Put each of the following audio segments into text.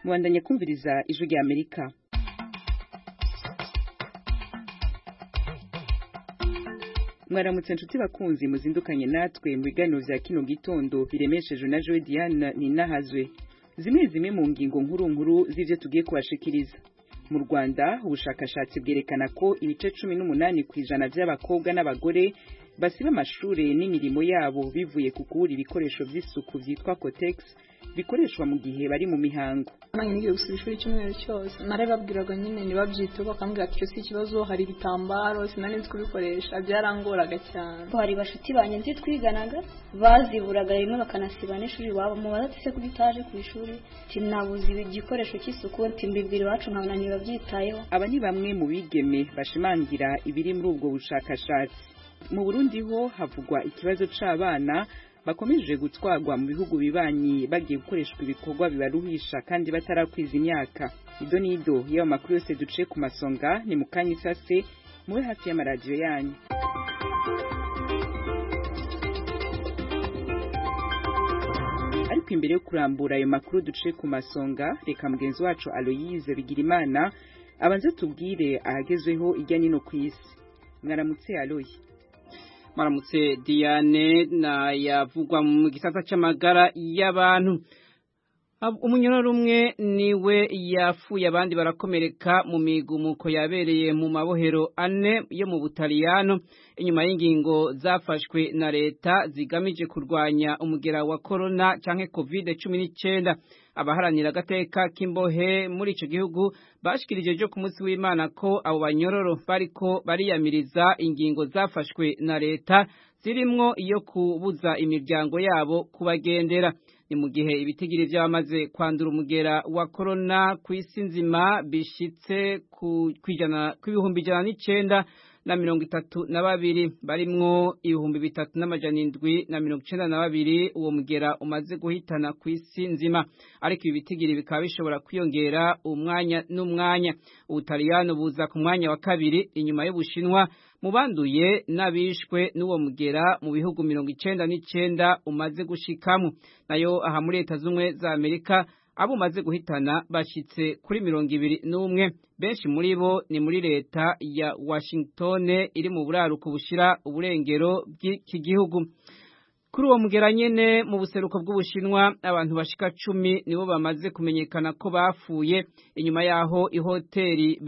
Mwandanye kumviriza ijwi rya Amerika. Mwaramutse nshuti bakunzi muzindukanye natwe mu biganiro vya kino gitondo biremesheje na Joy Diane Ninahazwe. Zimwe mu ngingo nkuru z'ivyo tugiye kubashikiriza. Mu Rwanda ubushakashatsi bwerekana ko ibice 18% by'abakobwa n'abagore basiba amashure n'imirimo yabo bivuye ku kubura ibikoresho vy'isuku vyitwa Cotex bikoreshwa mu gihe bari mu mihango. Nange nigiye gusubira ishuri cyumweru cyose narebabwiraga nyine nibabyita bakambwira ati cyo ikibazo hari ibitambaro sinari nzi kubikoresha byarangoraga cyane. Hari bashuti banye nzi twiganaga baziburaga rimwe bakanasiba n'ishuri wabo mu badatse kubitaje ku ishuri tinabuzi igikoresho cy'isuku ntimbibwira iwacu nkabona nibabyitayeho. Aba ni bamwe mu bigeme bashimangira ibiri muri ubwo bushakashatsi. Mu Burundi ho havugwa ikibazo c'abana bakomeje gutwarwa mu bihugu bibanyi bagiye gukoreshwa ibikorwa bibaruhisha kandi batarakwiza imyaka. Ido nido y'ayo makuru yose duce ku masonga ni mukanya isase mube hafi y'amaradiyo yanyu. Ariko imbere yo kurambura ayo makuru duce ku masonga reka mugenzi wacu Aloyize Bigirimana abanze tubwire ahagezweho ijya nino kw'isi. Mwaramutse Aloyi. Maramutse Diane na yavugwa mu gisata c'amagara y'abantu. Umunyororo umwe niwe yafuye abandi barakomereka mu migumuko yabereye mu mabohero ane yo mu Butaliyano inyuma y'ingingo zafashwe na leta zigamije kurwanya umugera wa corona canke COVID-19. Abaharanira agateka k'imbohe muri ico gihugu bashikirije jo ku munsi w'Imana ko abo banyororo bariko bariyamiriza ingingo zafashwe na leta zirimwo iyo kubuza imiryango yabo kubagendera. Ni mu gihe ibitigiri by'abamaze kwandura umugera wa corona ku isi nzima bishitse ku 1,932 barimwo 3,792 uwo mugera umaze guhitana ku isi nzima, ariko ibitigiri bikaba bishobora kwiyongera umwanya n'umwanya. Ubutaliyano buza ku mwanya wa kabiri inyuma y'Ubushinwa mu banduye n'abishwe n'uwo mugera mu bihugu 99 umaze gushikamo. Nayo aha muri Leta Zunze za Amerika abo umaze guhitana bashitse kuri 21, benshi muri bo ni muri leta ya Washington iri mu buraruko bushira uburengero bw'iki gihugu. Kuri uwo mugera nyene mu buseruko bw'Ubushinwa abantu bashika 10 nibo bamaze kumenyekana ko bapfuye inyuma yaho ihoteli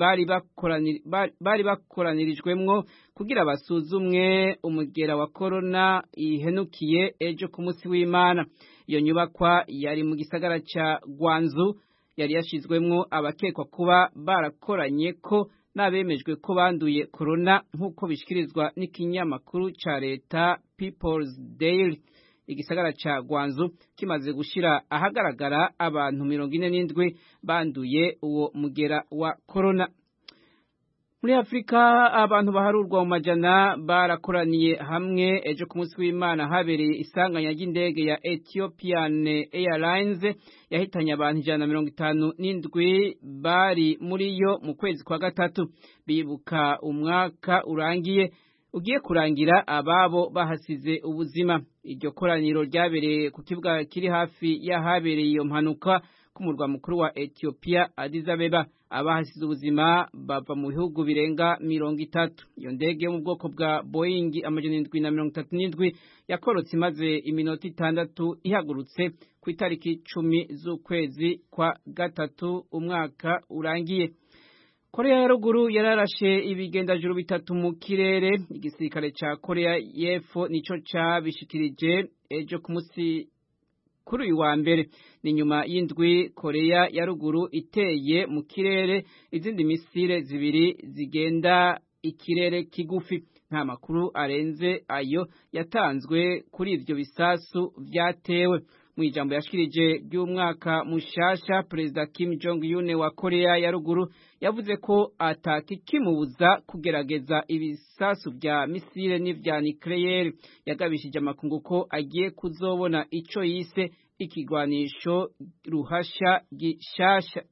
bari bakoranirijwemwo kugira basuzumwe umugera wa corona ihenukiye ejo ku munsi w'Imana. Iyo nyubakwa yari mu gisagara ca Guangzhou yari yashizwemwo abakekwa kuba barakoranye ko nabemejwe ko banduye corona nk'uko bishikirizwa n'ikinyamakuru ca leta People's Daily. Igisagara ca Guangzhou kimaze gushira ahagaragara abantu 47 banduye uwo mugera wa corona. Muri Afrika abantu baharurwa mu majana barakoraniye hamwe ejo ku munsi w'Imana habereye isanganya ry'indege ya Ethiopian Airlines yahitanye abantu 157 bari muri yo mu kwezi kwa gatatu. Bibuka umwaka ugiye kurangira ababo bahasize ubuzima. Iryo koraniro ryabereye ku kibuga kiri hafi y'ahabereye iyo mpanuka ku murwa mukuru wa Ethiopia Addis Abeba. Abahasize ubuzima bava mu bihugu birenga 30. Iyo ndege yo mu bwoko bwa Boeing 737 yakorotse imaze iminota 6 ihagurutse ku itariki 10 z'ukwezi kwa gatatu umwaka urangiye. Korea ya ruguru yararashe ibigendajuru bitatu mu kirere. Igisirikare ca Korea y'Epfo nico cabishikirije ejo ku munsi kuri uyu wa mbere. Ni nyuma y'indwi Korea ya ruguru iteye mu kirere izindi misile zibiri zigenda ikirere kigufi. Nta makuru arenze ayo yatanzwe kuri ivyo bisasu vyatewe. Mu ijambo yashikirije ry'umwaka mushasha, Perezida Kim Jong-un wa Korea ya ruguru yavuze ko atakikimubuza kugerageza ibisasu vya misile n'ivya nucleaire. Yagabishije amakungu ko agiye kuzobona ico yise ikigwanisho ruhasha gishasha.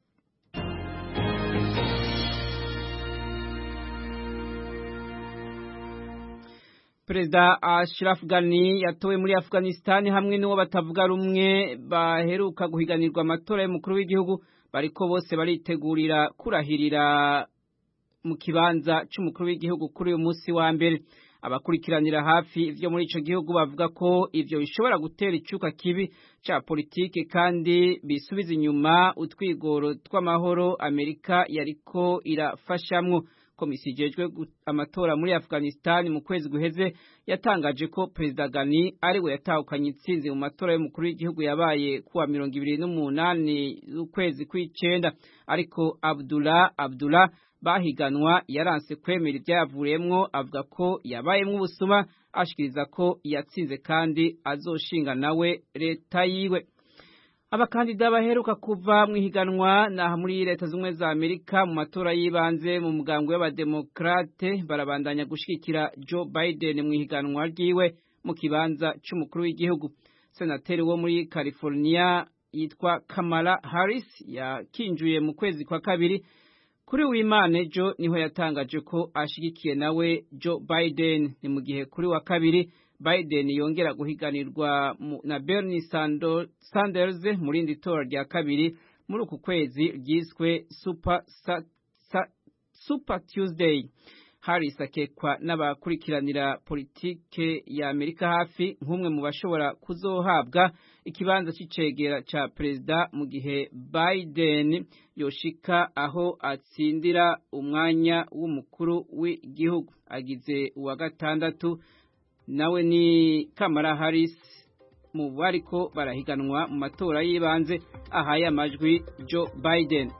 Perezida Ashraf Ghani yatowe muri Afghanistan hamwe n'uwo batavuga rumwe baheruka guhiganirwa amatora y'umukuru w'igihugu bariko bose baritegurira kurahirira mu kibanza c'umukuru w'igihugu kuri uyu munsi wa mbere. Abakurikiranira hafi ivyo muri ico gihugu bavuga ko ivyo bishobora gutera icuka kibi ca politike kandi bisubiza inyuma utwigoro tw'amahoro Amerika yariko irafashamwo. Komisiyo ijejwe amatora muri Afghanistan mu kwezi guheze yatangaje ko Perezida Ghani ariwe yatahukanye intsinzi mu matora y'umukuru w'igihugu yabaye kuwa 28 z'ukwezi kw'icenda, ariko Abdullah bahiganwa yaranse kwemera ivyavuriyemwo, avuga ko yabayemwo ubusuma, ashikiriza ko yatsinze kandi azoshinga nawe leta yiwe. Abakandida baheruka kuva mu higanwa na muri leta z'umwe za Amerika mu matora yibanze mu mugambwe w'abademokrate barabandanya gushigikira Joe Biden mu higanwa ryiwe mu kibanza c'umukuru w'igihugu. Senateri wo muri California yitwa Kamala Harris yakinjuye mu kwezi kwa kabiri. Kuri w'Imana ejo niho yatangaje ko ashigikiye nawe Joe Biden. Ni mu gihe kuri wa kabiri Biden yongera guhiganirwa na Bernie Sanders muri indi tora rya kabiri muri uku kwezi ryiswe Super Tuesday. Harris akekwa n'abakurikiranira politike ya Amerika hafi nk'umwe mu bashobora kuzohabwa ikibanza c'icegera ca perezida mu gihe Biden yoshika aho atsindira umwanya w'umukuru w'igihugu. Agize uwa gatandatu nawe ni Kamala Harris mu bariko barahiganwa mu matora yibanze ahaye amajwi Joe Biden.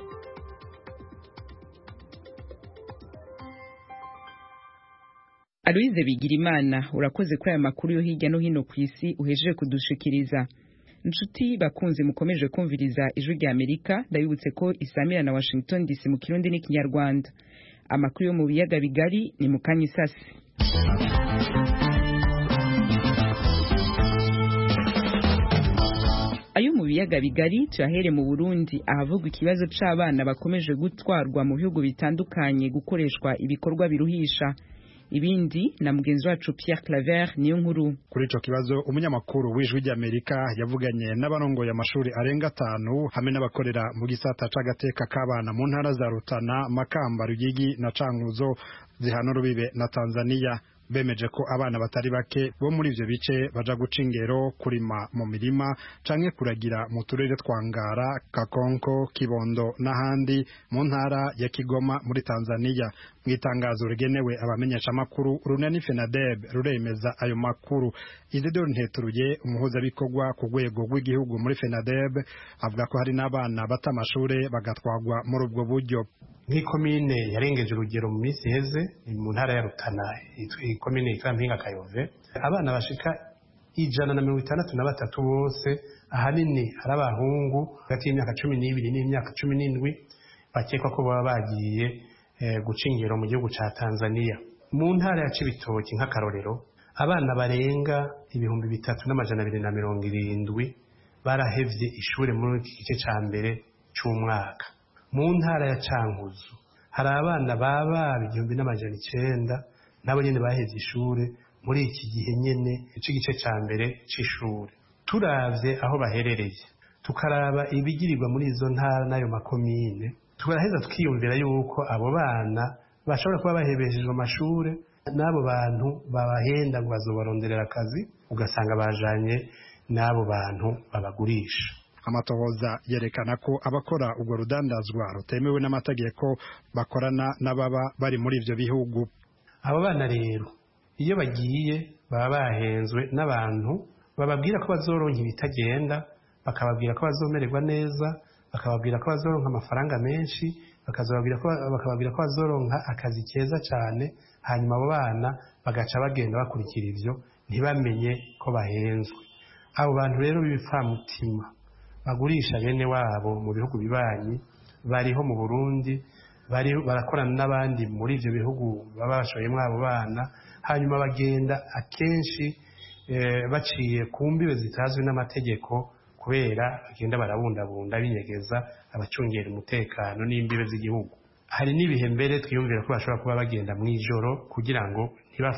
Aloise Bigirimana, urakoze kuri aya makuru yo hirya no hino ku isi uhejeje kudushikiriza. Nshuti bakunze mukomeje kumviriza ijwi rya Amerika, ndabibutse ko isamira na Washington DC mu Kirundi n'Ikinyarwanda. Amakuru yo mu biyaga bigari ni mu kanya isasi. Ayo mu biyaga bigari cyahere mu Burundi ahavugwa ikibazo c'abana bakomeje gutwarwa mu bihugu bitandukanye gukoreshwa ibikorwa biruhisha. Ibindi na mugenzi wacu Pierre Claver niyo nkuru. Kuri ico kibazo umunyamakuru w'ijwi ry'Amerika yavuganye n'abarongoye amashuri arenga 5 hamwe n'abakorera mu gisata c'agateka k'abana mu ntara za Rutana, Makamba, Ruyigi na Cankuzo zihana urubibe na Tanzania. Bemeje ko abana batari bake bo muri ivyo bice baja guca ingero, kurima mu mirima canke kuragira mu turere twa Ngara, Kakonko, Kibondo n'ahandi mu ntara ya Kigoma muri Tanzania. Mwitangazo rigenewe abamenyesha makuru Runani Fenadeb ruremeza ayo makuru. Isidore Nteturuye, umuhuza bikorwa ku rwego rw'igihugu muri Fenadeb, avuga ko hari n'abana bata amashure bagatwagwa muri ubwo buryo. Nk'ikomine yarengeje urugero mu minsi heze mu ntara ya Rutana, ikomine yitwa Mpinga Kayove, abana bashika 163 bose ahanini ari abahungu hagati y'imyaka 12 n'imyaka 17 bakekwa ko baba bagiye guca ingero mu gihugu ca Tanzania. Mu ntara ya Cibitoki nk'akarorero, abana barenga 3270 barahevye ishure muri iki gice ca mbere c'umwaka. Mu ntara ya Cankuzo hari abana baba 1900 nabo nyene baheze ishure muri iki gihe nyene igice ca mbere c'ishure. Turavye aho baherereye, tukaraba ibigirirwa muri izo ntara nayo makomine, tukaraheza tukiyumvira yuko abo bana bashobora kuba bahebeshejwe amashure n'abo bantu babahenda ngo bazobaronderera akazi, ugasanga bajanye n'abo bantu babagurisha. Amatohoza yerekana ko abakora ubwo rudandazwa rutemewe n'amategeko bakorana n'ababa bari muri ivyo bihugu. Abo bana rero iyo bagiye baba bahenzwe n'abantu bababwira ko bazoronka ibitagenda, bakababwira ko bazomererwa neza, bakababwira ko bazoronka amafaranga menshi, bakababwira ko bazoronka akazi keza cyane, hanyuma abo bana bagaca bagenda bakurikira ivyo ntibamenye ko bahenzwe. Abo bantu rero b'ibipfamutima bagurisha bene wabo mu bihugu bibanyi bariho mu Burundi, barakorana n'abandi muri ivyo bihugu baba bashoyemwo abo bana, hanyuma bagenda akenshi baciye ku mbibe zitazwi n'amategeko, kubera bagenda barabundabunda binyegeza abacungera umutekano n'imbibe z'igihugu. Hari n'ibihe mbere twiyumvira ko bashobora kuba bagenda mw'ijoro kugira ngo ntibafatwe.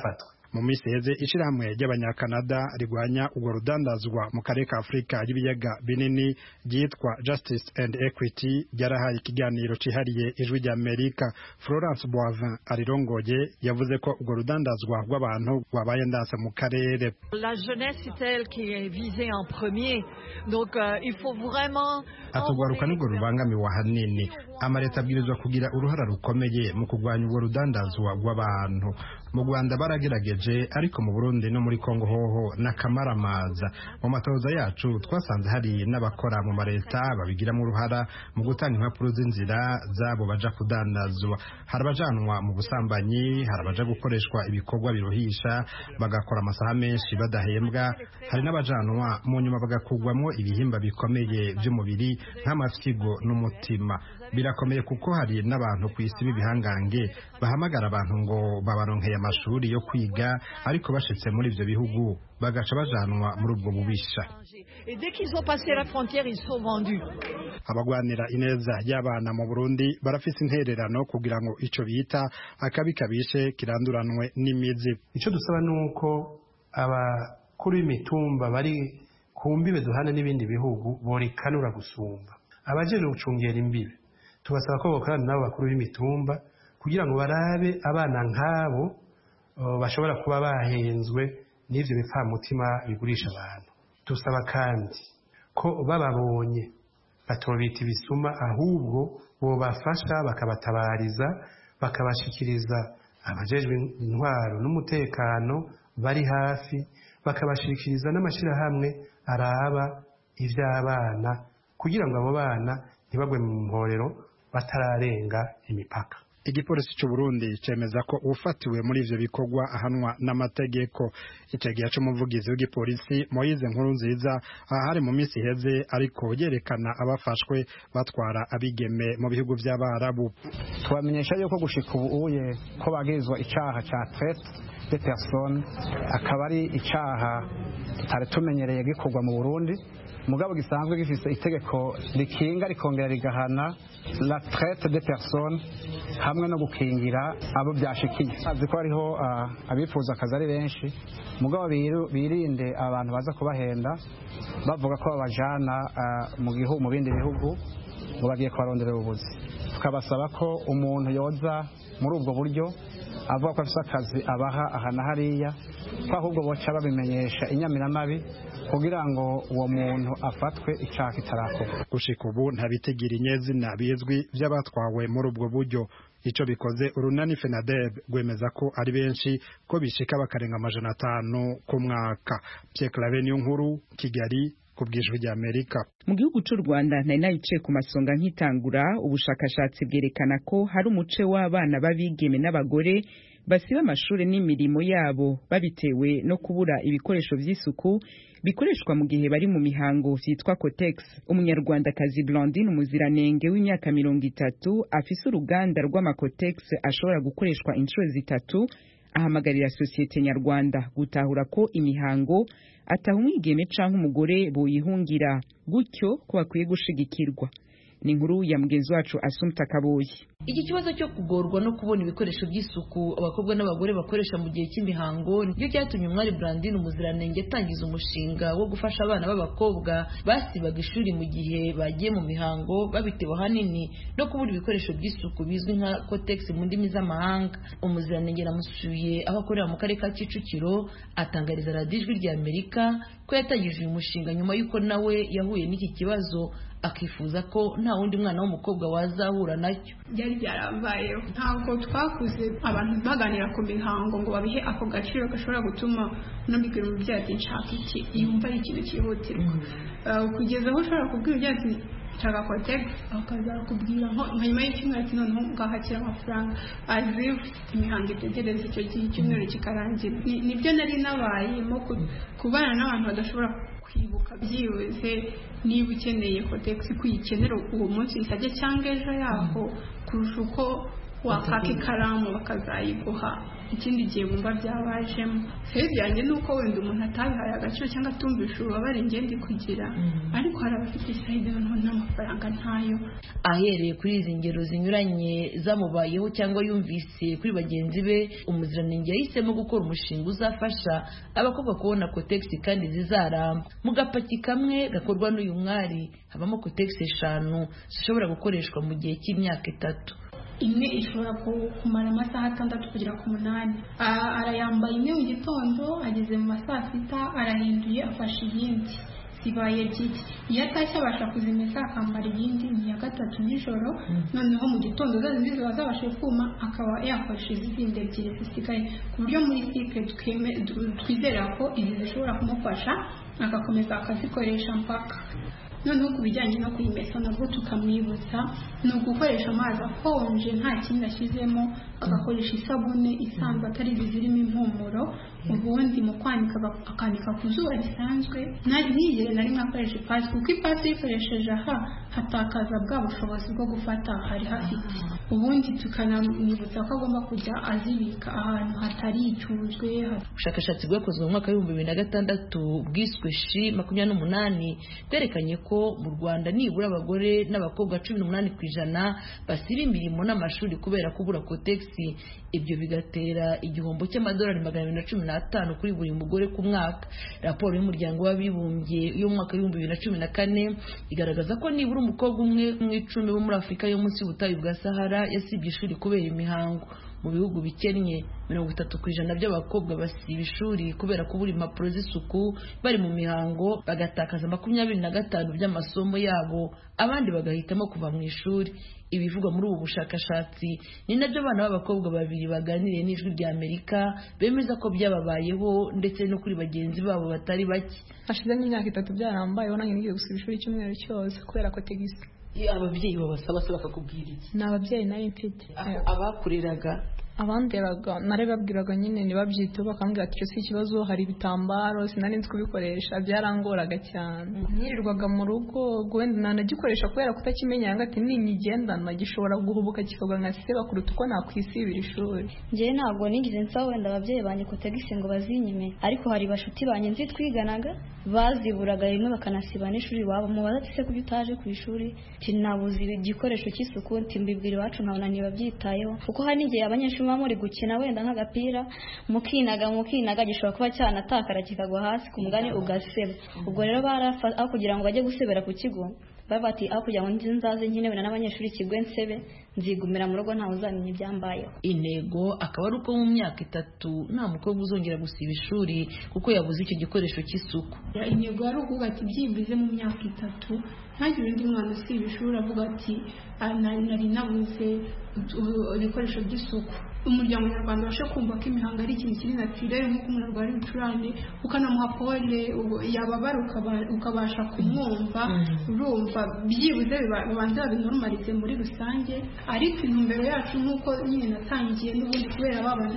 mu minsi heze ishirahamwe ry'abanyakanada rigwanya urwo rudandazwa mu karere ka Afrika y'ibiyaga binini ryitwa Justice and Equity ryarahaye ikiganiro cihariye ijwi rya Amerika. Florence Boivin arirongoye yavuze ko urwo rudandazwa rw'abantu rwabaye ndanse mu karere. La jeunesse est elle qui est visée en premier, donc il faut vraiment atugwaruka n'urwo rubangamiwe hanini. Amareta abwirizwa kugira uruhara rukomeye mu kurwanya urwo rudandazwa rw'abantu. Mu Rwanda baragerageje, ariko mu Burundi no muri Kongo hoho n'akamaramaza. Mu matoza yacu twasanze hari n'abakora mu mareta babigiramo uruhara mu gutanga impapuro z'inzira zabo baja kudandazwa. Hari abajanwa mu busambanyi, hari abaja gukoreshwa ibikorwa biruhisha bagakora amasaha menshi badahembwa, hari n'abajanwa mu nyuma bagakugwamo ibihimba bikomeye by'umubiri nk'amafyigo n'umutima. Birakomeye kuko hari n'abantu ku isi b'ibihangange bahamagara abantu ngo babaronkeye amashuri yo kwiga, ariko bashitse muri ivyo bihugu bagaca bajanwa muri ubwo bubisha. Abagwanira ineza y'abana mu Burundi barafise intererano kugira ngo ico bita akabi kabishe kiranduranwe n'imizi. Ico dusaba nuko abakuru b'imitumba bari ku mbibe duhana n'ibindi bihugu borikanura gusumba abajeje gucungera imbibe. Tubasaba ko bokorana nabo bakuru b'imitumba kugira ngo barabe abana nk'abo bashobora kuba bahenzwe n'ivyo bipfamutima bigurisha abantu. Tusaba kandi ko bababonye batobita ibisuma, ahubwo bobafasha bakabatabariza, bakabashikiriza abajejwe intwaro n'umutekano bari hafi, bakabashikiriza n'amashirahamwe araba ivy'abana kugira ngo abo bana ntibagwe mu mporero batararenga imipaka. Igipolisi cy'u Burundi cemeza ko ufatiwe muri ivyo bikorwa ahanwa n'amategeko. Icegihe c'umuvugizi w'igipolisi Moise Nkurunziza ahari mu minsi heze ariko yerekana abafashwe batwara abigeme mu bihugu by'Abarabu. Twamenyesha yuko gushika ubuye ko bagizwa icaha ca traite de personnes, akaba ari icaha tutari tumenyereye gikorwa mu Burundi, mugabo gisanzwe gifise itegeko rikinga rikongera rigahana la traite de personnes hamwe no gukingira abo byashikiye. Azi ko hariho abifuza akazi ari benshi, mugabo birinde abantu baza kubahenda bavuga ko babajana mu bindi bihugu ngo bagiye kubaronderera ubuzi. Tukabasaba ko umuntu yoza muri ubwo buryo avuga ko afite akazi abaha ahana hariya, ko ahubwo boca babimenyesha inyamiramabi kugira ngo uwo muntu afatwe icyaha kitarakorwa. Gushika ubu nta bitigira inyezina bizwi by'abatwawe muri ubwo buryo. Ico bikoze urunani FENADEB gwemeza ko ari benshi, ko bishika bakarenga 500 ku mwaka. Pierre Claver niyo nkuru, Kigali kubwijwe rya Amerika. Mu gihugu cy'u Rwanda nari nayice ku masonga nkitangura, ubushakashatsi bwerekana ko hari umuce w'abana babigeme n'abagore basiba amashuri n'imirimo yabo babitewe no kubura ibikoresho vy'isuku bikoreshwa mu gihe bari mu mihango vyitwa Cotex. Umunyarwandakazi Blandine Umuziranenge w'imyaka 30 afise uruganda rw'amacotex ashobora gukoreshwa inshuro 3, ahamagarira societe nyarwanda gutahura ko imihango atahumwigeme canke umugore boyihungira, gutyo ko bakwiye gushigikirwa. Ni inkuru ya mugenzi wacu Assumpta Kaboyi. Iki kibazo cyo kugorwa no kubona ibikoresho by'isuku abakobwa n'abagore bakoresha mu gihe cy'imihango niyo cyatumye umwari Blandine Umuziranenge atangiza umushinga wo gufasha abana b'abakobwa basibaga ishuri mu gihe bagiye mu mihango, babitewe hanini no kubura ibikoresho by'isuku bizwi nka Cotex mu ndimi z'amahanga. Umuziranenge namusuye aho akorera mu karere ka Kicukiro, atangariza Radio Ijwi rya Amerika ko yatangije uyu mushinga nyuma y'uko nawe yahuye n'iki kibazo, akifuza ko nta wundi mwana w'umukobwa wazahura nacyo. Byari byarambayeho, ntabwo twakuze abantu baganira ku mihango ngo babihe ako gaciro gashobora gutuma unabibwira umubyeyi ati nshaka iki, yumva ari ikintu cyihutirwa. Kugeza aho ushobora kubwira umubyeyi ati nshaka Cotex, akaza kubwira nko nyuma y'icyumweru ati noneho ngahakira amafaranga, azive imihango itegereza icyo gihe icyumweru kikarangira. Nibyo nari nabayemo, kubana n'abantu badashobora kwibuka byibuze niba ukeneye Cotex kuyikenera uwo munsi isajya cyangwa ejo yaho, kurusha uko wakaka ikaramu bakazayiguha ikindi gihe bumva byabajemo. rero byanjye ni uko wenda umuntu atabihaye agaciro cyangwa atumvisha ububabare ngende kugira, ariko hari abafite isayidi noneho n'amafaranga ntayo. Ahereye kuri izi ngero zinyuranye zamubayeho cyangwa yumvise kuri bagenzi be, umuziranenge yahisemo gukora umushinga uzafasha abakobwa kubona kotegisi kandi zizaramba. Mu gapaki kamwe gakorwa n'uyu mwari habamo kotegisi 5 zishobora gukoreshwa mu gihe cy'imyaka 3. Imwe ishobora kumara amasaha 6 kugera ku 8. Arayambaye imwe mu gitondo, ageze mu masaha 6 arahinduye afashe iyindi, zibaye ebyiri. Iyo atashye abasha kuzimesa akambara iyindi iya 3 nijoro, noneho mu gitondo zose ziba zabashe kuma akaba yakoresha izindi ebyiri zisigaye, ku buryo muri cycle twizera ko izi zishobora kumufasha agakomeza akazikoresha mpaka. Noneho ku bijyanye no kuyimesa nabwo tukamwibutsa ni ugukoresha amazi akonje nta kindi ashyizemo, agakoresha isabune isanzwe atari bizirimo impumuro, ubundi mu kwanika akanika ku zuba risanzwe, ntigere na rimwe akoresha ipasi, kuko ipasi yikoresheje aha hatakaza bwa bushobozi bwo gufata hari hafite. Ubundi tukanamwibutsa ko agomba kujya azibika ahantu hatari icuzwe. Ubushakashatsi bwakozwe mu mwaka wa 2006 bwiswe SHI 28 bwerekanye ko mu Rwanda nibura abagore n'abakobwa 18% basiba imirimo n'amashuri kubera kubura kotegisi. Ibyo bigatera igihombo cy'amadolari 215 kuri buri mugore ku mwaka. Raporo y'umuryango w'abibumbye yo mu mwaka wa 2014 igaragaza ko nibura umukobwa umwe mu 10 bo muri Afurika yo munsi y'ubutayu bwa Sahara yasibye ishuri kubera imihango. Mu bihugu bikennye 30% by'abakobwa basiba ishuri kubera kubura impapuro z'isuku bari mu mihango, bagatakaza 25% by'amasomo yabo, abandi bagahitamo kuva mu ishuri. Ibivugwa muri ubu bushakashatsi ni nabyo abana b'abakobwa babiri baganiriye n'Ijwi rya Amerika bemeza ko byababayeho ndetse no kuri bagenzi babo batari bake. Hashize nk'imyaka 3 byarambayeho, nange ngiye gusiba ishuri icyumweru cyose kubera ko tegisi. Ababyeyi babasaba se bakakubwira iki? Ni ababyeyi nari mfite. Abakureraga abanderaga narebabwiraga nyine nibabyito bakambwira ati cyo ikibazo, hari ibitambaro sinari nzi kubikoresha, byarangoraga cyane. Nirirwaga mu rugo gwenda nanagikoresha kubera kutakimenya ngati ninyigendana gishobora guhubuka kikagwa nkaseba kuruta uko nakwisibira ishuri. Ngiye ntabwo nigize nsa wenda ababyeyi banye kotegisi ngo bazinyime, ariko hari bashuti banye nzi twiganaga baziburaga rimwe bakanasiba n'ishuri wabo. Mubaza ati se kuki utaje ku ishuri? Tinabuze igikoresho cy'isuku, ntimbibwira iwacu nkabona nibabyitayeho, kuko hari n'igihe abanyeshuri muri gukina wenda nk'agapira mukinaga gishobora kuba cyanatakara kikagwa hasi ku mugani ugaseba. Ubwo rero aho kugira ngo bajye gusebera ku kigo bati aho kugira ngo nzaze nkine wenda n'abanyeshuri kigwe nsebe, nzigumira mu rugo ntawe uzamenya ibyambayeho. Intego akaba ari uko mu myaka 3 nta mukobwa uzongera gusiba ishuri kuko yabuze icyo gikoresho cy'isuku. Intego ari ukuvuga ati byibuze mu myaka 3 ntagire undi mwana usiba ishuri avuga ati nari nabuze ibikoresho by'isuku. Umuryango nyarwanda ubashe kumva ko imihango ari ikintu kiri naturel, nk'uko umuntu arwara ibicurane ukanamuha pole yababara ukabasha kumwumva, urumva byibuze bibanza babinormalize muri rusange. Ariko intumbero yacu nk'uko nyine natangiye n'ubundi kubera babandi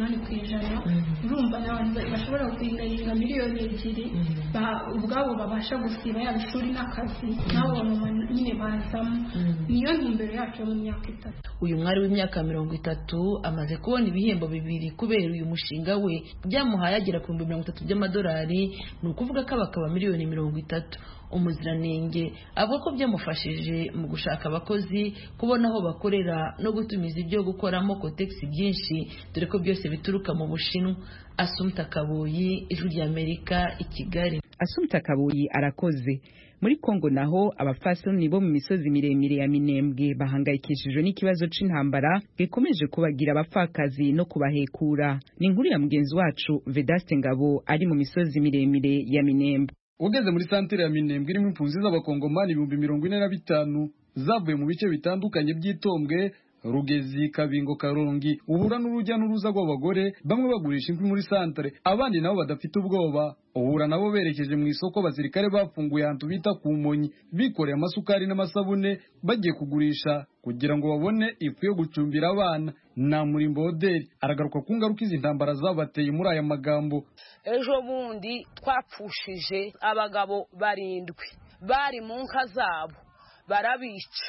18%, urumva n'abantu bashobora kuringaringa miliyoni 2 ubwabo babasha gusiba yaba ishuri n'akazi nabo nyine bazamo. Niyo ntumbero yacu mu myaka 3. Uyu mwari w'imyaka 30 amaze kubona ibihembo 2 kubera uyu mushinga we, byamuhaye agera ku 30 by'amadolari, ni ukuvuga ko abakaba miliyoni 30. Umuziranenge avuga ko byamufashije mu gushaka abakozi, kubona aho bakorera no gutumiza ibyo gukoramo kotegisi byinshi, dore ko byose bituruka mu Bushinwa. Assumpta Kaboyi, Ijwi rya Amerika, i Kigali. Assumpta Kaboyi arakoze. Muri Kongo naho abafasoni bo mu misozi miremire ya Minembwe bahangayikishijwe n'ikibazo c'intambara gikomeje kubagira abapfakazi no kubahekura. Ni inkuru ya mugenzi wacu Vedaste Ngabo ari mu misozi miremire ya Minembwe. Ugeze muri santere ya Minembwe irimo impunzi z'abakongomani 45,000 zavuye mu bice bitandukanye by'Itombwe, Rugezi, Kabingo, Karongi, uhura n'urujya n'uruza rw'abagore bamwe bagurisha inkwi muri santere, abandi nabo badafite ubwoba. Uhura nabo berekeje mu isoko, abasirikare bafunguye ahantu bita ku Monyi, bikoreye amasukari n'amasabune bagiye kugurisha kugira ngo babone ifu yo gucumbira abana. Na Murimbo Oderi aragaruka ku ngaruka izi ntambara zabateye muri aya magambo. Ejo bundi twapfushije abagabo 7 bari mu nka zabo, barabica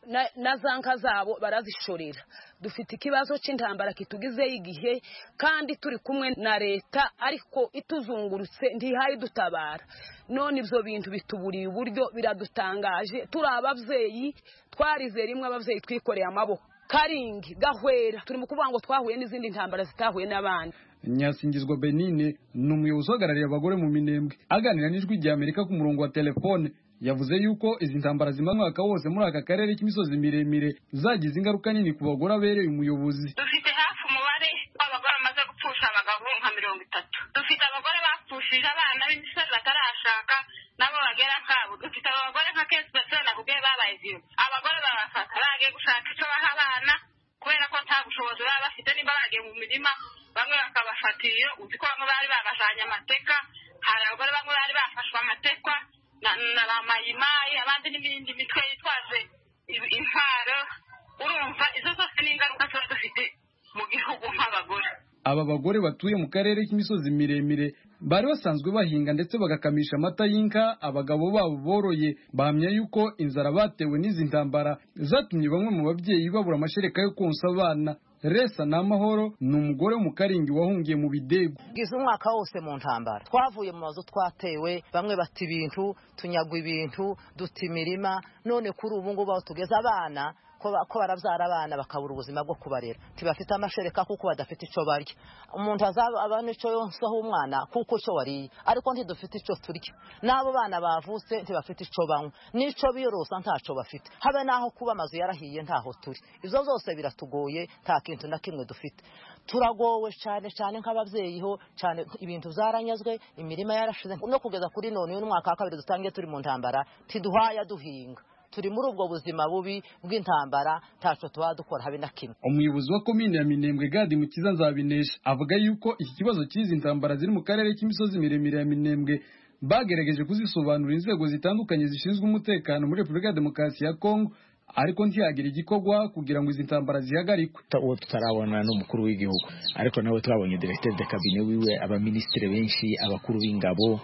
na zanka zabo barazishorera. Dufite ikibazo cy'intambara kitugizeho igihe kandi turi kumwe na leta ariko ituzungurutse ntihaye dutabara. None ibyo bintu bituburiye uburyo biradutangaje. Turi abavyeyi twarize rimwe abavyeyi twikoreye amaboko. Karingi Gahwera turi mu kuvuga ngo twahuye n'izindi ntambara zitahuye n'abandi. Nyasingizwa Benine ni umuyobozi uhagarariye abagore mu Minembwe aganira n'ijwi rya Amerika ku murongo wa telefone. Yavuze yuko izi ntambara zimanywa wose muri aka karere k'imisozi miremire zagize ingaruka nini ku bagore abereye umuyobozi. Dufite hafi umubare w'abagore bamaze gupfusha abagabo nka 30. Dufite abagore bapfushije abana b'imisozi batarashaka nabo bagera nkabo. Dufite abagore nka kesi basana kugiye babaye zero. Abagore babafata bagiye gushaka icyo baha abana kubera ko nta bushobozi baba bafite nimba bagiye mu mirima bamwe bakabafatira uzi ko bamwe bari babajanye amateka. Hari abagore bamwe bari bafashwe amatekwa na bamayimayi abandi n'ibindi mitwe yitwaje intwaro. Urumva izo zose ni ingaruka tuba dufite mu gihugu nk'abagore. Aba bagore batuye mu karere k'imisozi miremire bari basanzwe bahinga ndetse bagakamisha amata y'inka. Abagabo babo boroye bahamya yuko inzara batewe n'izi ntambara zatumye bamwe mu babyeyi babura amashereka yo konsa abana. Resa n'amahoro ni umugore wo mu Karingi wahungiye mu Bidego. Gize umwaka wose mu ntambara twavuye mu mazu twatewe, bamwe bati ibintu tunyagwa ibintu duta imirima. None kuri ubu ngubu aho tugeze abana ko barabyara abana bakabura ubuzima bwo kubarera, tibafite amashereka kuko badafite icyo barya. Umuntu azaba abana icyo yonsaho umwana kuko cyo wariye, ariko ntidufite icyo turya. N'abo bana bavutse ntibafite icyo banywa, n'icyo biyorosa ntacyo bafite, habe naho kuba amazu yarahiye ntaho turi. Ibyo zose biratugoye, nta kintu na kimwe dufite. Turagowe cyane cyane nk'ababyeyi ho cyane, ibintu zaranyazwe, imirima yarashize. No kugeza kuri none uyu mwaka wa kabiri dutangiye turi mu ntambara tiduhaya duhinga. Turi muri ubwo buzima bubi bw'intambara, taco tuba dukora habe na kimwe. Umuyobozi wa komine ya Minembwe Gadi Mukiza Nzabinesha avuga yuko iki kibazo cy'izi ntambara ziri mu karere k'imisozi miremire ya Minembwe bagerageje kuzisobanura inzego zitandukanye zishinzwe umutekano muri Repubulika ya Demokarasi ya Kongo, ariko ntiyagira igikorwa kugira ngo izi ntambara zihagarikwe. Uwo tutarabona n'umukuru w'igihugu, ariko nawe twabonye directeur de cabinet wiwe, abaministre benshi, abakuru b'ingabo,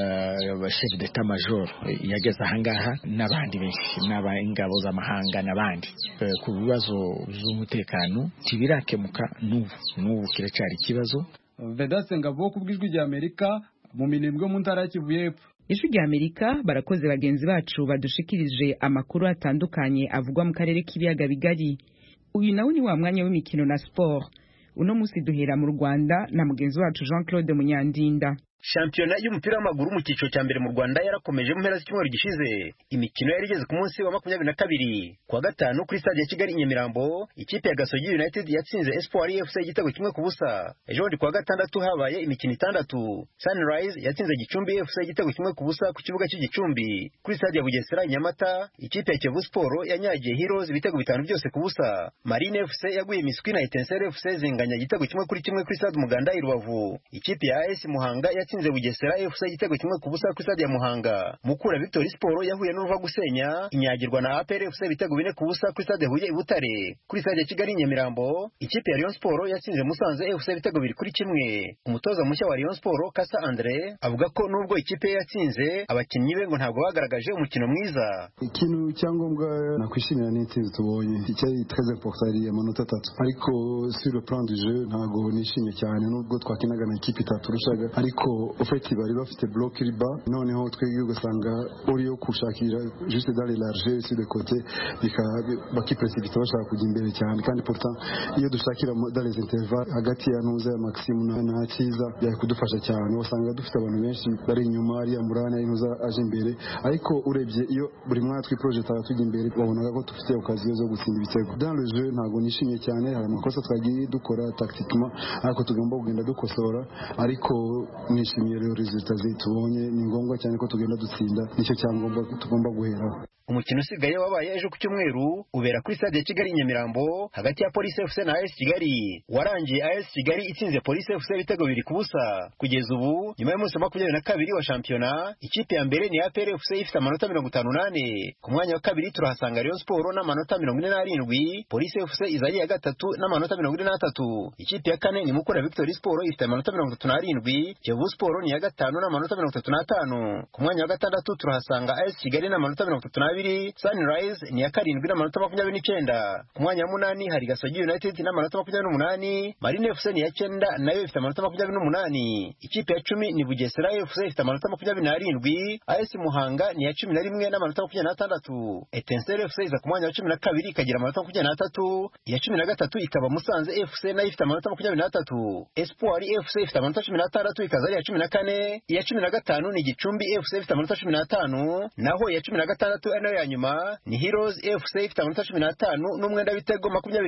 chef d'état major yageze ahangaha n'abandi benshi n'ab'ingabo z'amahanga n'abandi. Ku bibazo by'umutekano tibirakemuka n'ubu kiracyari ikibazo. Vedaste Ngabo kubw'ijwi rya Amerika mu Minembwe mu ntara ya Kivu y'Epfo. Ijwi rya Amerika barakoze bagenzi bacu badushikirije amakuru atandukanye avugwa mu karere k'ibiyaga bigari. Uyu nawe ni wa mwanya w'imikino na sport. Uno musi duhera mu Rwanda na mugenzi wacu Jean-Claude Munyandinda. Shampiyona y'umupira w'amaguru mu cyiciro cya mbere mu Rwanda yarakomeje mu mpera z'icyumweru gishize. Imikino yari igeze ku munsi wa 22 kuwa gatanu kuri stade ya Kigali Nyamirambo. Ikipe ya Gasogi United yatsinze Espoir FC igitego kimwe ku busa. Ejo kuwa gatandatu habaye imikino itandatu. Sunrise yatsinze Gicumbi FC igitego kimwe ku busa ku kibuga cy'Igicumbi. Kuri stade ya Bugesera Nyamata, ikipe ya Kiyovu Sport yanyagiye Heroes ibitego bitanu byose ku busa. Marine FC yaguye Miswi na Etincelle FC zinganya igitego kimwe kuri stade Muganda i Rubavu. Ikipe ya AS Muhanga yatsinze Bugesera FC igitego kimwe ku busa kuri stade ya Muhanga. Mukura Victory Sport yahuye n'uruva gusenya inyagirwa na APR FC ibitego 4 ku busa kuri stade Huye i Butare. Kuri stade ya Kigali Nyamirambo, ikipe ya Rayon Sport yatsinze Musanze FC ibitego 2-1. Umutoza mushya wa Rayon Sport Kasa Andre avuga ko nubwo ikipe yatsinze abakinnyi be ngo ntabwo bagaragaje umukino mwiza. Ikintu cyangombwa nakwishimira n'intsinzi tubonye icyari très important ari amanota 3, ariko sur le plan du jeu ntabwo nishimye cyane nubwo twakinaga na ikipe itaturushaga, ariko ofeti bari bafite bloc riba, noneho twebwe ugasanga uriyo kushakira juste dans les largeurs sur le côté bakipresibita bashaka kujya imbere cyane, kandi pourtant iyo dushakira dans les intervalles hagati ya Ntuze ya Maxime na Cyiza byari kudufasha cyane. Usanga dufite abantu benshi bari inyuma ari Amurana Ntuza aje imbere, ariko urebye iyo buri mwana twiproject tujya imbere babonaga ko dufite occasion zo gutsinda ibitego. Dans le jeu ntabwo nishimye cyane, hari amakosa twagiye dukora tactiquement ariko tugomba kugenda dukosora, ariko nishimiye rero resultat tubonye. Ni ngombwa cyane ko tugenda dutsinda, nicyo cyangombwa tugomba guheraho. Umukino usigaye wabaye ejo ku cyumweru ubera kuri stade ya Kigali Nyamirambo hagati ya Police FC na AS Kigali. Warangiye AS Kigali itsinze Police FC ibitego 2 ku busa. Kugeza ubu nyuma y'umunsi wa 22 wa shampiyona, ikipe ya mbere ni APR FC ifite amanota 58. Ku mwanya wa kabiri turahasanga Rayon Sport n'amanota 47, Police FC izaye ya gatatu n'amanota 43. Ikipe ya kane ni Mukura Victory Sport ifite amanota 37, Kiyovu Sport ni ya gatanu n'amanota 35. Ku mwanya wa gatandatu turahasanga AS Kigali n'amanota 32. 22, Sunrise ni ya karindwi n'amanota 29. Ku mwanya wa munani hari Gasogi United n'amanota 28, Marine FC ni ya 9 nayo ifite amanota 28. Ikipe ya 10 ni Bugesera FC ifite amanota 27, AS Muhanga ni ya 11 n'amanota 26. Etincelle FC iza ku mwanya wa 12 ikagira amanota 23, iya 13 ikaba Musanze FC nayo ifite amanota 23. Espoir FC ifite amanota 16 ikaza ari ya 14, iya 15 ni Gicumbi FC ifite amanota 15, naho iya 16 nayo ya nyuma ni Heroes FC ifite amanota 15 n'umwenda w'ibitego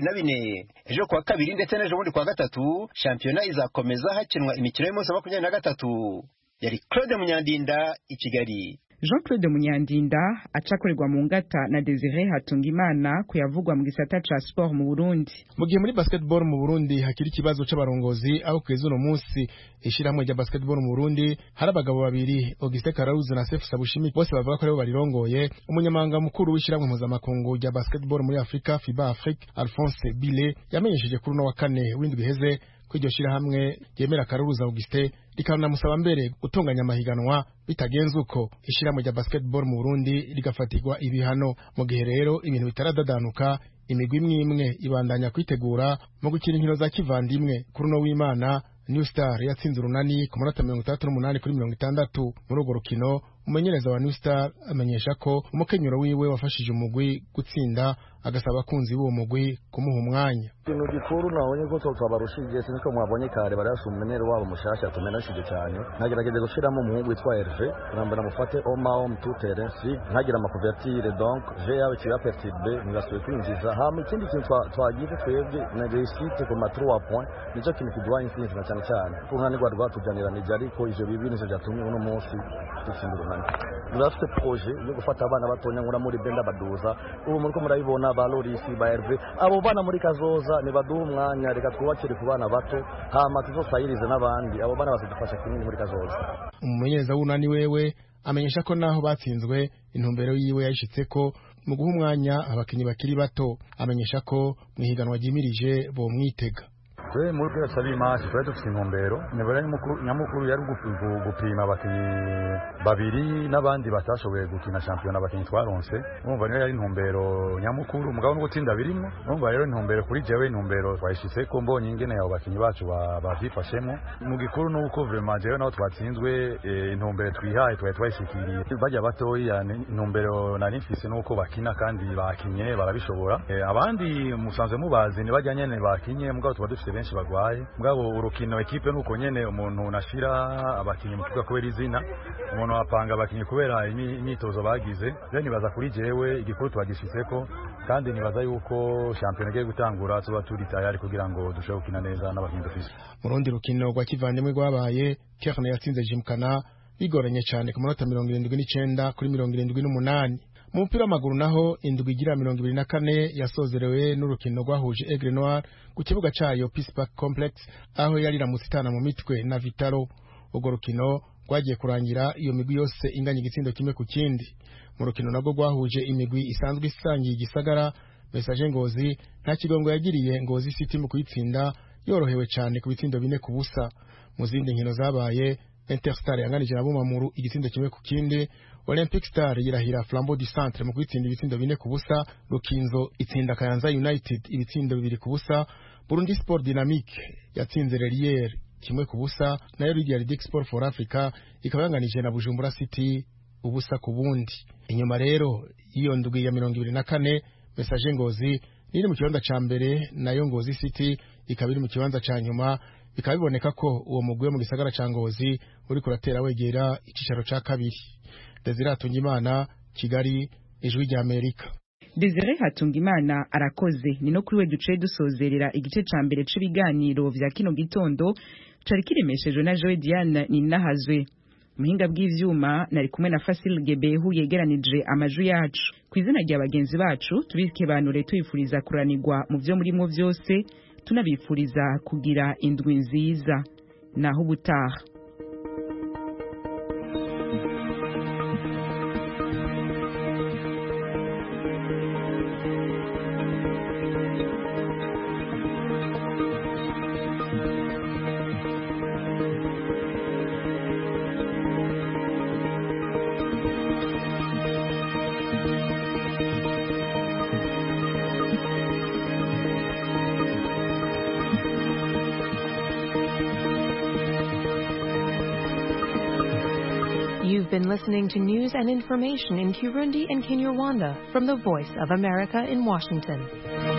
24. Ejo kwa kabiri ndetse n'ejo bundi kwa gatatu shampiyona izakomeza hakinwa imikino y'umunsi wa 23. Yari Claude Munyandinda i Kigali. Jean-Claude Munyandinda acakorerwa mu ngata na Desire Hatungimana kuyavugwa mu gisata ca sport mu Burundi. Mu gihe muri basketball mu Burundi hakiri ikibazo c'abarongozi aho kweza uno munsi ishiramwe rya basketball mu Burundi hari abagabo babiri Auguste Kararuzi na Sefu Sabushimi bose bavuga ko aribo barirongoye. Umunyamanga mukuru w'ishiramwe mpuzamakungu rya basketball muri Afrika FIBA Afrique Alphonse Bile yamenyesheje kuri no wa kane w'indwi heze ko iryo shirahamwe ryemera Kararuzi Auguste rikanamusaba mbere gutunganya amahiganwa bitagenze uko ishiramwe rya basketball mu Burundi rigafatirwa ibihano. Mu gihe rero ibintu bitaradadanuka imigwi imwe ibandanya kwitegura mu gukina inkino za kivandimwe kuri no w'Imana New Star yatsinze urunani ku manota 38 kuri 60. Muri urwo rukino umumenyereza wa New Star amenyesha ko umukenyero wiwe wafashije umugwi gutsinda agasaba abakunzi b'uwo mugwi kumuha umwanya. Ikintu gikuru nabonye ko twabarushije siniko mwabonye kare barasha umunenero wabo mushasha tumenashije cyane nagerageje gushiramo umuhungu witwa Hervé kurambana mufate Oma mtutere si ntagira amakuvertire donc je yawe kiba perturbe ngaswe kwinjiza hama ikindi kintu twagize twebwe na réussite ku ma 3 points nico kintu kidwa insinzi na cyane kunani gwa rwatujanira ni ariko ivyo bibi nizo byatumye uno munsi dutsindurana. Turafite projet yo gufata abana batonya ngura muri benda baduza ubu muri ko murabibona ba Lorisi ba Hervé abo bana muri kazoza ni baduha umwanya reka twubakire ku bana bato hama tuzosayirize n'abandi abo bana bazidufasha kinini muri kazoza. Umumenyereza w'unani wewe amenyesha ko naho batsinzwe intumbero yiwe yashitse ko mu guha umwanya abakinyi bakiri bato amenyesha ko mwihiganwa ryimirije bo mwitega. Twe muri kwa sabi match twa dufite intumbero nebara nyamukuru yari gupima abakinyi babiri n'abandi batashoboye gukina shampiyona abakinyi twaronse umva niyo yari intumbero nyamukuru mugabo no gutsinda birimo umva rero intumbero kuri jewe intumbero twayishitse ko mbonye ingene abo bakinyi bacu bazifashemo mu gikuru nuko vraiment jewe naho twatsinzwe intumbero twihaye twayishikiriye bajya batoyi intumbero nari mfise nuko bakina kandi bakinye barabishobora abandi musanzwe mubazi ni bajya nyene bakinye mugabo tuba dufite benshi bagwaye mugabo urukino equipe nuko nyene umuntu nashira abakinyi mukiga kubera izina umuntu apanga abakinyi kubera imyitozo bagize then baza kuri jewe igikuru twagishitseko kandi nibaza yuko shampiyona igiye gutangura tuba turi tayari kugira ngo dushobore gukina neza n'abakinyi dufise. Mu rundi rukino rwa kivandimwe rwabaye Kerne yatsinze Jimkana bigoranye cyane ku manota 79 kuri 78. Mu mupira w'amaguru naho indwi igira 24 yasozerewe n'urukino rwahuje Aigle Noir ku kibuga cayo Peace Park Complex aho yari ramusitana mu mitwe na Vitaro. Urwo rukino rwagiye kurangira iyo migwi yose inganya igitsindo kimwe ku kindi. Mu rukino nabwo rwahuje imigwi isanzwe isangiye igisagara Message Ngozi nta kigongo yagiriye Ngozi City mu kuyitsinda yorohewe cyane ku bitsindo 4-0. Mu zindi nkino zabaye Interstar yanganije na Bumamuru igitsindo kimwe ku kindi. Olympic Star yirahira Flambeau du Centre mu kwitsinda ibitsindo 4-0. Rukinzo itsinda Kayanza United ibitsindo 2-0. Burundi Sport Dynamique yatsinze Relier 1-0. Nayo Lydia Sport for Africa ikaba yanganije na Bujumbura City ubusa ku bundi. Inyuma rero iyo ndwi ya 24 Message Ngozi niri mu kibanza ca mbere nayo Ngozi City ikaba iri mu kibanza ca nyuma. Bikaba biboneka ko uwo mugwe mu gisagara ca Ngozi uri kuratera wegera icicaro ca kabiri. Desire Hatungimana, Kigali, Ijwi rya Amerika. Desire Hatungimana arakoze. Ni no kuri we duce dusozerera igice ca mbere c'ibiganiro vya kino gitondo cari kiremeshejwe na Joe Diane Ninahazwe. Muhinga bw'ivyuma nari kumwe na Fasil Gebehu yegeranije amajwi yacu. Kwizina rya bagenzi bacu tubikebanure tuyifuriza kuranirwa mu vyo murimo vyose. Tunabifuriza kugira indwi nziza naho ubutaha. You've been listening to news and information in Kirundi and Kinyarwanda from the Voice of America in Washington.